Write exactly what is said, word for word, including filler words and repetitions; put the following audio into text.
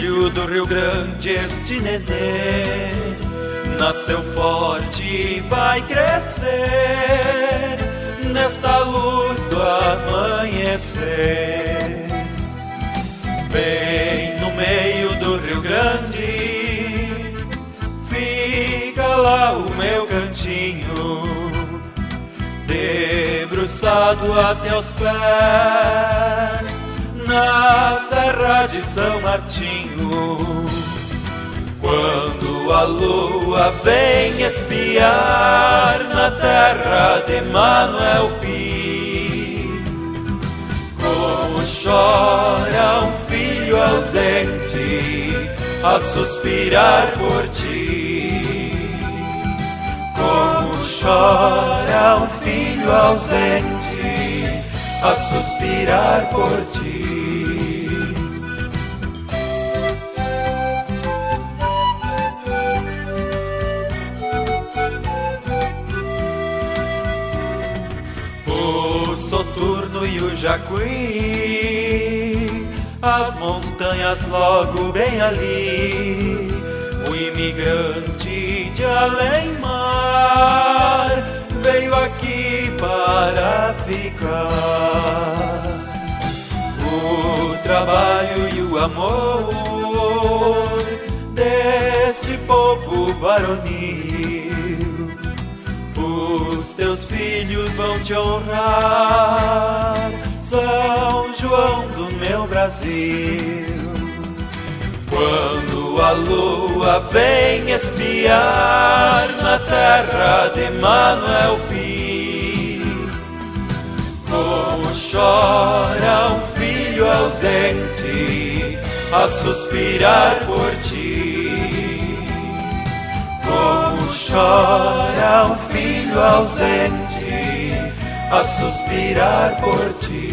filho do Rio Grande, este nenê nasceu forte e vai crescer nesta luz do amanhecer. Bem no meio do Rio Grande fica lá o meu cantinho, debruçado até os pés na Serra de São Martinho. Quando a lua vem espiar na terra de Manuel Pi, como chora um filho ausente a suspirar por ti. Como chora um filho ausente a suspirar por ti. O Soturno e o Jacuí, as montanhas logo bem ali, o imigrante de além-mar veio aqui para ficar. O trabalho e o amor deste povo varonil, os teus filhos vão te honrar, São João do meu Brasil. Quando a lua vem espiar na terra de Manuel Pi, como chora um filho ausente a suspirar por ti. Como chora um filho ausente a suspirar por ti.